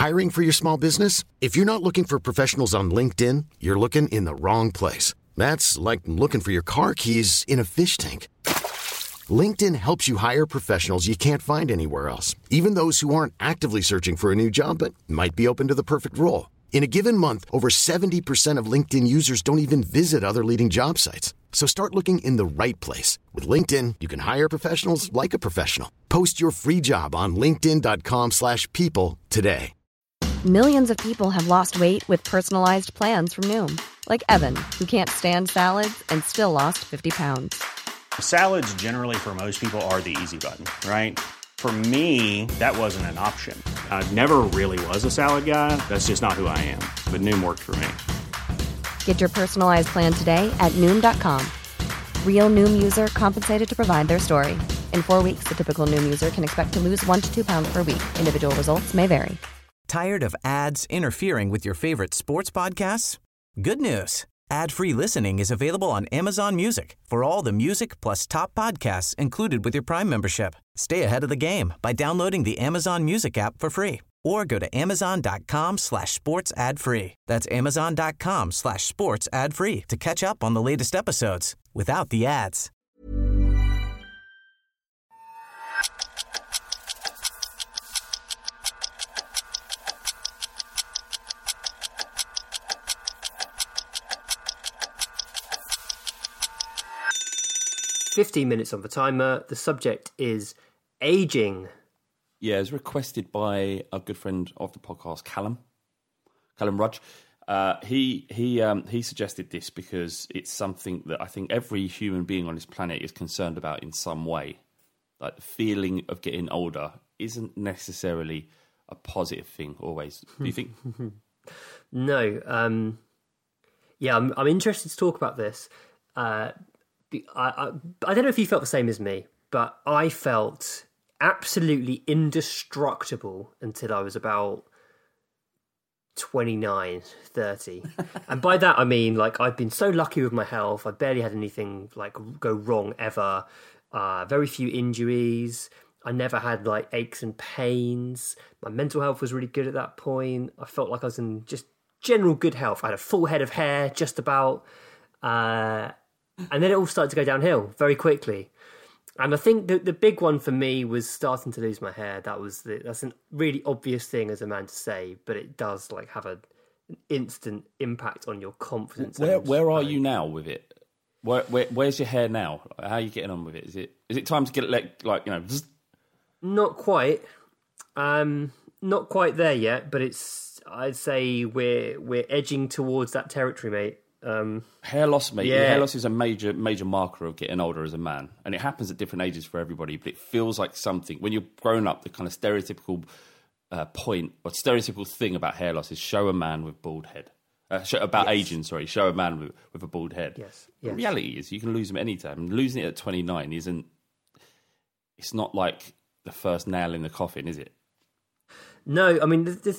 Hiring for your small business? If you're not looking for professionals on LinkedIn, you're looking in the wrong place. That's like looking for your car keys in a fish tank. LinkedIn helps you hire professionals you can't find anywhere else, even those who aren't actively searching for a new job but might be open to the perfect role. In a given month, over 70% of LinkedIn users don't even visit other leading job sites. So start looking in the right place. With LinkedIn, you can hire professionals like a professional. Post your free job on linkedin.com/people today. Millions of people have lost weight with personalized plans from Noom. Like Evan, who can't stand salads and still lost 50 pounds. Salads generally for most people are the easy button, right? For me, that wasn't an option. I never really was a salad guy. That's just not who I am. But Noom worked for me. Get your personalized plan today at Noom.com. Real Noom user compensated to provide their story. In 4 weeks, the typical Noom user can expect to lose 1 to 2 pounds per week. Individual results may vary. Tired of ads interfering with your favorite sports podcasts? Good news. Ad-free listening is available on Amazon Music for all the music plus top podcasts included with your Prime membership. Stay ahead of the game by downloading the Amazon Music app for free or go to amazon.com/sports ad free. That's amazon.com/sports ad free to catch up on the latest episodes without the ads. "15 minutes on the timer. The subject is aging." Yeah, it was requested by a good friend of the podcast, Callum Rudge. He suggested this because it's something that I think every human being on this planet is concerned about in some way. Like the feeling of getting older isn't necessarily a positive thing always. Do you think? No. Yeah, I'm interested to talk about this. I don't know if you felt the same as me, but I felt absolutely indestructible until I was about 29, 30. And by that, I mean, like, I've been so lucky with my health. I barely had anything, like, go wrong ever. Very few injuries. I never had, like, aches and pains. My mental health was really good at that point. I felt like I was in just general good health. I had a full head of hair, just about. And then it all started to go downhill very quickly. And I think the big one for me was starting to lose my hair. That's a really obvious thing as a man to say, but it does like have an instant impact on your confidence. Where are you now with it? Where's your hair now? How are you getting on with it? Is it time to get it Not quite. Not quite there yet, but I'd say we're edging towards that territory, mate. Hair loss, mate. Yeah. Hair loss is a major marker of getting older as a man, and it happens at different ages for everybody. But it feels like something when you're grown up. The kind of stereotypical point or stereotypical thing about hair loss is show a man with bald head. Aging. Sorry, show a man with a bald head. Yes. The reality is you can lose them any time. Losing it at 29 isn't. It's not like the first nail in the coffin, is it? No, I mean, there's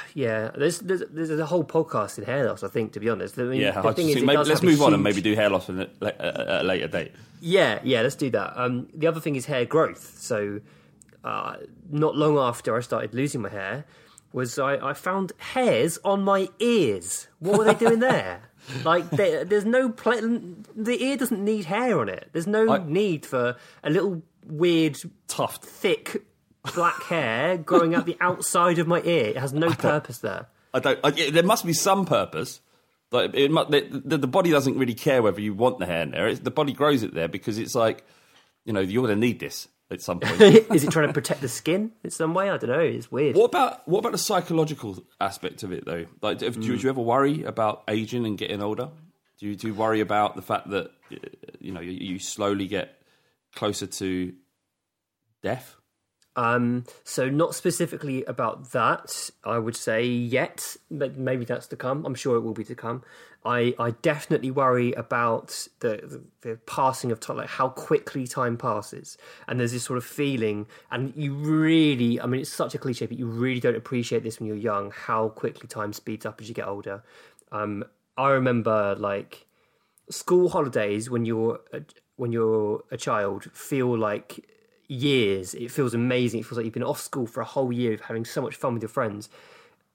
a whole podcast in hair loss, I think, to be honest. I mean, let's move on and maybe do hair loss at a later date. Yeah, let's do that. The other thing is hair growth. So not long after I started losing my hair, I found hairs on my ears. What were they doing there? Like, there's no... the ear doesn't need hair on it. There's no need for a little weird, tuft, thick... black hair growing out the outside of my ear. It has no purpose there. There must be some purpose. Like the body doesn't really care whether you want the hair in there. The body grows it there because it's like, you're going to need this at some point. Is it trying to protect the skin in some way? I don't know. It's weird. What about the psychological aspect of it though? Like, do you ever worry about aging and getting older? Do you worry about the fact that you slowly get closer to death? So not specifically about that, I would say yet, but maybe that's to come. I'm sure it will be to come. I definitely worry about the passing of time, like how quickly time passes. And there's this sort of feeling, and you really, I mean, it's such a cliche, but you really don't appreciate this when you're young, how quickly time speeds up as you get older. I remember like school holidays when you're a child feel like years. It feels amazing. It feels like you've been off school for a whole year of having so much fun with your friends.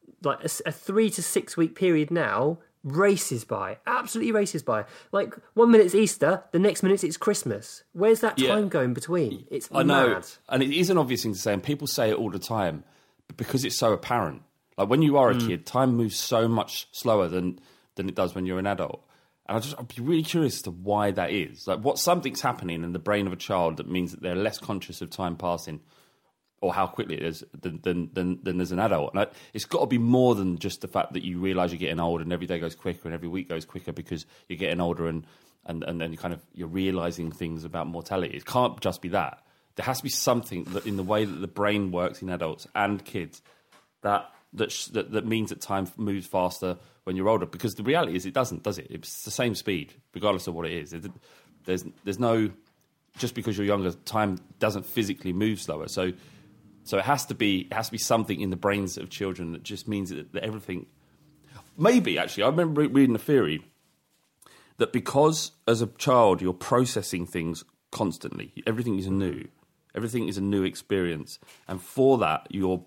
like a 3 to 6 week period now races by, absolutely races by. Like 1 minute it's Easter, the next minute it's Christmas. Where's that time going between? It's I know, mad. and it is an obvious thing to say, and people say it all the time, but because it's so apparent. Like when you are a kid, time moves so much slower than it does when you're an adult. And I'd be really curious as to why that is. Like something's happening in the brain of a child that means that they're less conscious of time passing or how quickly it is than as an adult. And it's got to be more than just the fact that you realise you're getting older and every day goes quicker and every week goes quicker because you're getting older and then you're realising things about mortality. It can't just be that. There has to be something that in the way that the brain works in adults and kids that means that time moves faster when you're older. Because the reality is it doesn't, does it? It's the same speed, regardless of what it is. There's no... Just because you're younger, time doesn't physically move slower. So it has to be something in the brains of children that just means that everything... Maybe, actually, I remember reading a theory that because as a child you're processing things constantly, everything is new. Everything is a new experience. And for that, your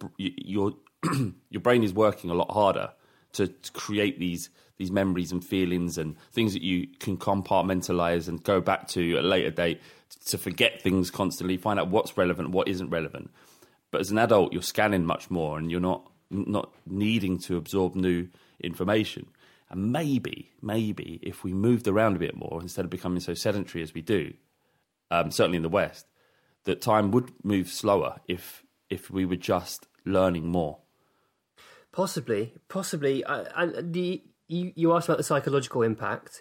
brain is working a lot harder to create these memories and feelings and things that you can compartmentalise and go back to at a later date to forget things constantly, find out what's relevant, what isn't relevant. But as an adult, you're scanning much more and you're not needing to absorb new information. And maybe if we moved around a bit more, instead of becoming so sedentary as we do, certainly in the West, that time would move slower if we were just learning more. Possibly. And you asked about the psychological impact.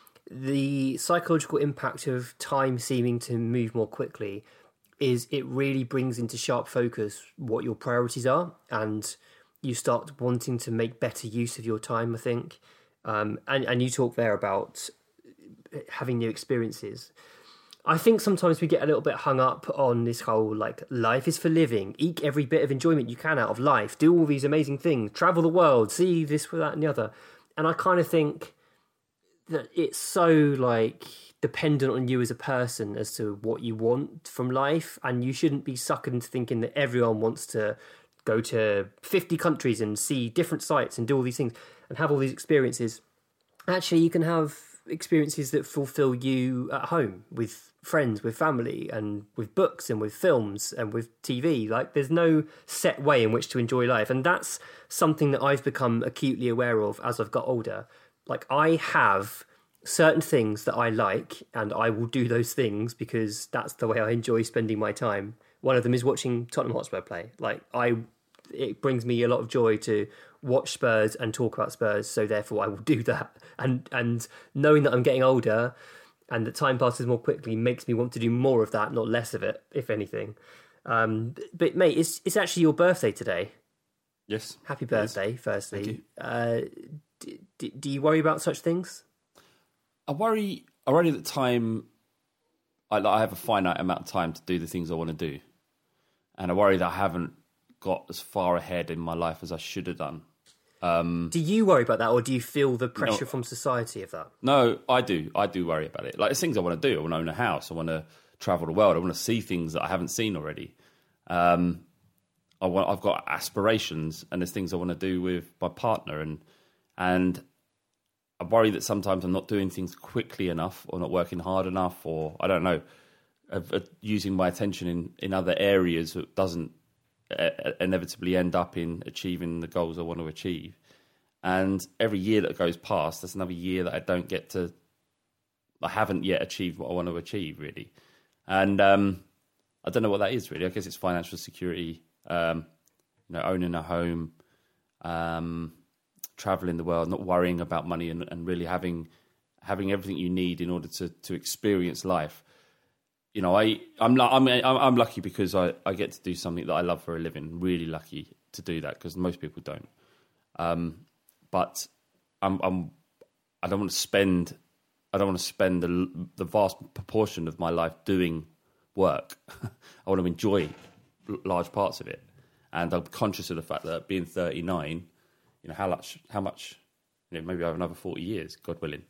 The psychological impact of time seeming to move more quickly is it really brings into sharp focus what your priorities are, and you start wanting to make better use of your time, I think. And you talk there about having new experiences. I think sometimes we get a little bit hung up on this whole, like, life is for living, eke every bit of enjoyment you can out of life, do all these amazing things, travel the world, see this, that and the other. And I kind of think that it's so, like, dependent on you as a person as to what you want from life, and you shouldn't be suckered into thinking that everyone wants to go to 50 countries and see different sites and do all these things and have all these experiences. Actually, you can have experiences that fulfill you at home with friends, with family, and with books and with films and with TV. Like, there's no set way in which to enjoy life, and that's something that I've become acutely aware of as I've got older. Like, I have certain things that I like, and I will do those things because that's the way I enjoy spending my time. One of them is watching Tottenham Hotspur play. Like, it brings me a lot of joy to watch Spurs and talk about Spurs, so therefore I will do that. And knowing that I'm getting older and that time passes more quickly makes me want to do more of that, not less of it, if anything. But mate, it's actually your birthday today. Yes. Happy birthday, firstly. Thank you. Do you worry about such things? I worry that time... I have a finite amount of time to do the things I want to do. And I worry that I haven't got as far ahead in my life as I should have done. Do you worry about that, or do you feel the pressure from society of that? No, I do. I do worry about it. Like, there's things I want to do. I want to own a house. I want to travel the world. I want to see things that I haven't seen already. I've got aspirations, and there's things I want to do with my partner, and I worry that sometimes I'm not doing things quickly enough, or not working hard enough, or I don't know, using my attention in other areas that doesn't inevitably end up in achieving the goals I want to achieve. And every year that goes past, that's another year that I haven't yet achieved what I want to achieve, really. And I don't know what that is, really. I guess it's financial security, owning a home, traveling the world, not worrying about money, and really having everything you need in order to experience life. You know, I'm lucky because I get to do something that I love for a living. Really lucky to do that, because most people don't. But I don't want to spend the vast proportion of my life doing work. I want to enjoy large parts of it, and I'm conscious of the fact that being 39, you know, how much, you know, maybe I have another 40 years, God willing,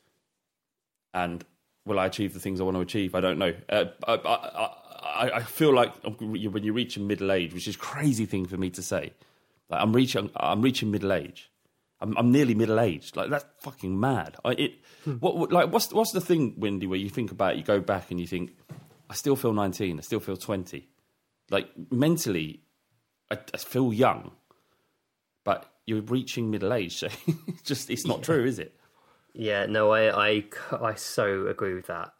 and will I achieve the things I want to achieve? I don't know. I feel like when you reach a middle age, which is a crazy thing for me to say, Like I'm reaching middle age. I'm nearly middle aged. Like that's fucking mad. What's the thing, Windy, where you think about it, you go back and you think, I still feel 19. I still feel 20. Like mentally, I feel young, but you're reaching middle age. So it's not true, is it? Yeah, no, I so agree with that.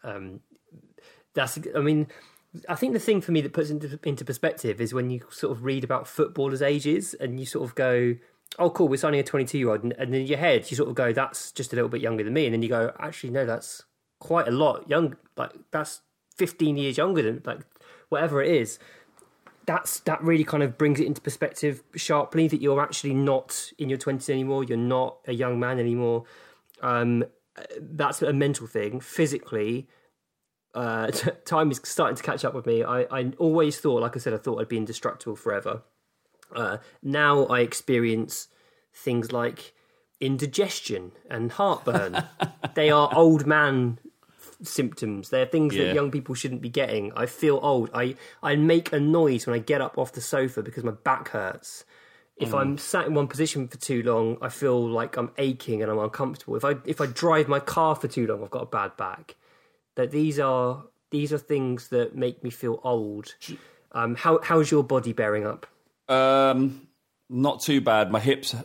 I think the thing for me that puts into perspective is when you sort of read about footballers' ages and you sort of go, oh, cool, we're signing a 22-year-old. And then in your head, you sort of go, that's just a little bit younger than me. And then you go, actually, no, that's quite a lot young. Like, that's 15 years younger than, like, whatever it is. That really kind of brings it into perspective sharply that you're actually not in your 20s anymore. You're not a young man anymore. That's a mental thing. Physically, time is starting to catch up with me. I always thought, like I said, I thought I'd be indestructible forever. Now I experience things like indigestion and heartburn. They are old man symptoms. They're things that young people shouldn't be getting. I feel old. I make a noise when I get up off the sofa because my back hurts. If I'm sat in one position for too long, I feel like I'm aching and I'm uncomfortable. If I drive my car for too long, I've got a bad back. That these are things that make me feel old. How's your body bearing up? Not too bad. My hips.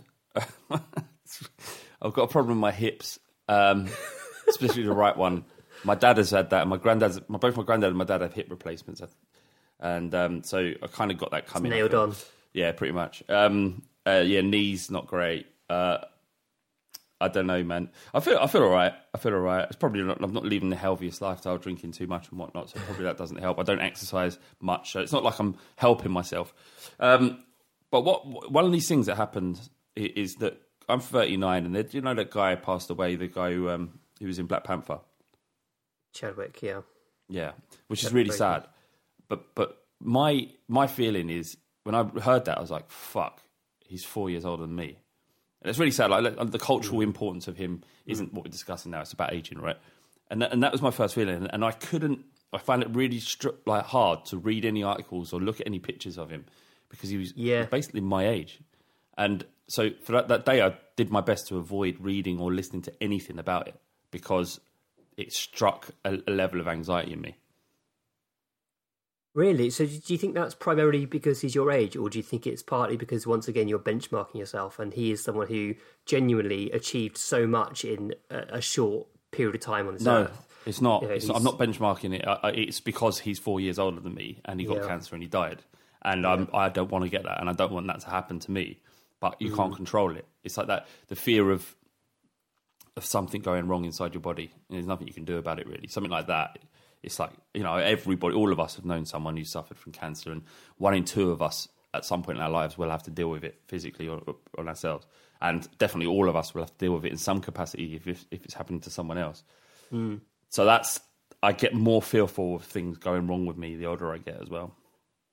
I've got a problem with my hips, especially the right one. My dad has had that. And both my granddad and my dad have hip replacements, and so I kind of got that coming. It's nailed on. Yeah, pretty much. Knees not great. I don't know, man. I feel all right. It's probably not, I'm not living the healthiest lifestyle, drinking too much and whatnot, so probably that doesn't help. I don't exercise much, so it's not like I'm helping myself. But one of these things that happened is that I'm 39, and you know that guy passed away, the guy who was in Black Panther? Chadwick, yeah, which is really sad. But my feeling is when I heard that, I was like, fuck, he's 4 years older than me. And it's really sad. Like the cultural importance of him isn't what we're discussing now. It's about aging, right? And that was my first feeling. And I found it really hard to read any articles or look at any pictures of him because he was basically my age. And so for that day, I did my best to avoid reading or listening to anything about it because it struck a level of anxiety in me. Really? So do you think that's primarily because he's your age, or do you think it's partly because, once again, you're benchmarking yourself and he is someone who genuinely achieved so much in a short period of time on this earth? No, it's not. I'm not benchmarking it. It's because he's 4 years older than me and he got cancer and he died. And I don't want to get that, and I don't want that to happen to me. But you can't control it. It's like that, the fear of something going wrong inside your body. And there's nothing you can do about it, really. Something like that. It's like, everybody, all of us have known someone who suffered from cancer, and 1 in 2 of us at some point in our lives will have to deal with it physically or on ourselves. And definitely all of us will have to deal with it in some capacity if it's happening to someone else. So I get more fearful of things going wrong with me the older I get as well.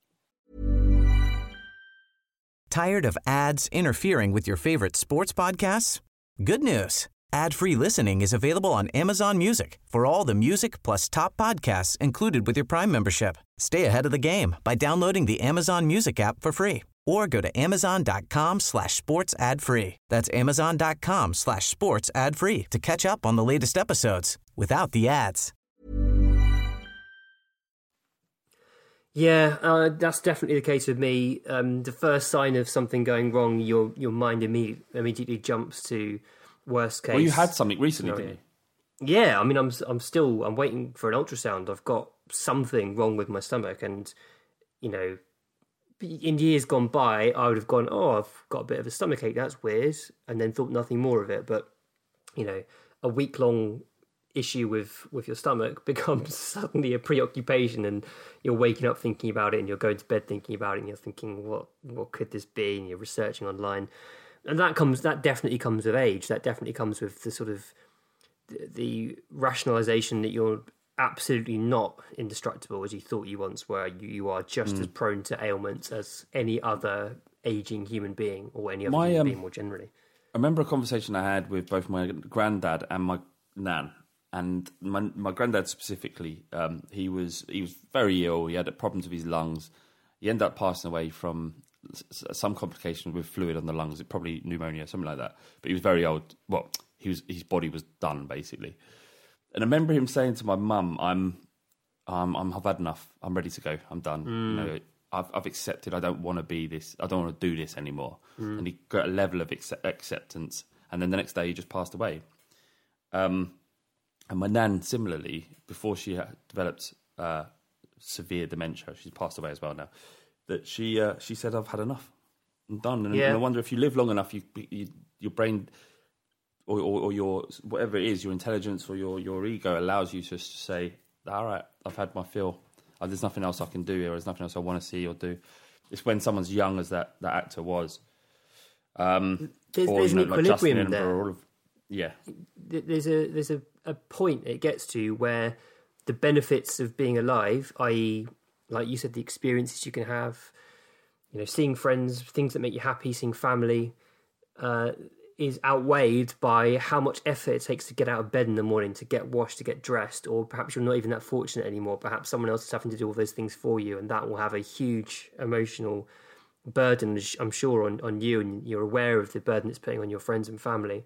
Tired of ads interfering with your favorite sports podcasts? Good news. Ad-free listening is available on Amazon Music for all the music plus top podcasts included with your Prime membership. Stay ahead of the game by downloading the Amazon Music app for free or go to amazon.com/sports ad free. That's amazon.com/sports ad free to catch up on the latest episodes without the ads. Yeah, that's definitely the case with me. The first sign of something going wrong, your mind immediately jumps to worst case. Well, you had something recently, didn't you? Yeah, I mean, I'm waiting for an ultrasound. I've got something wrong with my stomach, and in years gone by, I would have gone, oh, I've got a bit of a stomachache. That's weird, and then thought nothing more of it. But a week-long issue with your stomach becomes suddenly a preoccupation, and you're waking up thinking about it, and you're going to bed thinking about it, and you're thinking, what could this be? And you're researching online. And that definitely comes with age. That definitely comes with the sort of the rationalisation that you're absolutely not indestructible as you thought you once were. You are just as prone to ailments as any other ageing human being, or any other human being more generally. I remember a conversation I had with both my granddad and my nan. And my granddad specifically, he was very ill. He had problems with his lungs. He ended up passing away from some complication with fluid on the lungs, probably pneumonia, something like that. But he was very old. Well, his body was done basically. And I remember him saying to my mum, I've had enough. I'm ready to go. I'm done. You know, I've accepted. I don't want to be this. I don't want to do this anymore. And he got a level of acceptance. And then the next day, he just passed away. And my nan, similarly, before she developed severe dementia, she's passed away as well now. That she said, "I've had enough. I'm done." And I wonder if you live long enough, your brain or your whatever it is, your intelligence or your ego allows you to just say, "All right, I've had my fill. There's nothing else I can do here. There's nothing else I want to see or do." It's when someone's young as that actor was. There's an equilibrium there. Yeah. There's a point it gets to where the benefits of being alive, i.e., like you said, the experiences you can have, you know, seeing friends, things that make you happy, seeing family, is outweighed by how much effort it takes to get out of bed in the morning, to get washed, to get dressed, or perhaps you're not even that fortunate anymore. Perhaps someone else is having to do all those things for you, and that will have a huge emotional burden, I'm sure, on you, and you're aware of the burden it's putting on your friends and family.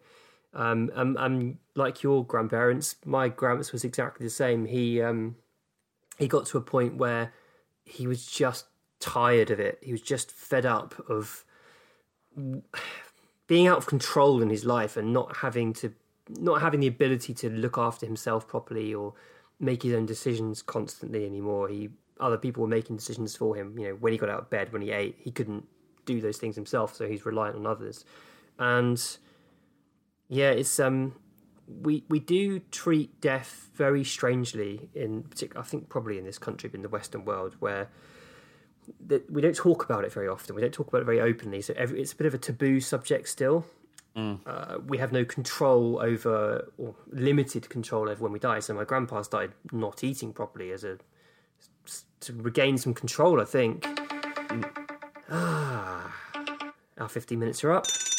Like your grandparents, my grandparents was exactly the same. He got to a point where he was just tired of it. He was just fed up of being out of control in his life and not having the ability to look after himself properly or make his own decisions constantly anymore. Other people were making decisions for him. You know, when he got out of bed, when he ate, he couldn't do those things himself, so he's reliant on others. And yeah, it's we do treat death very strangely in particular. I think probably in this country, but in the Western world, where we don't talk about it very often. We don't talk about it very openly. So it's a bit of a taboo subject still. We have no control over, or limited control over when we die. So my grandpa started not eating properly to regain some control, I think. Our 15 minutes are up.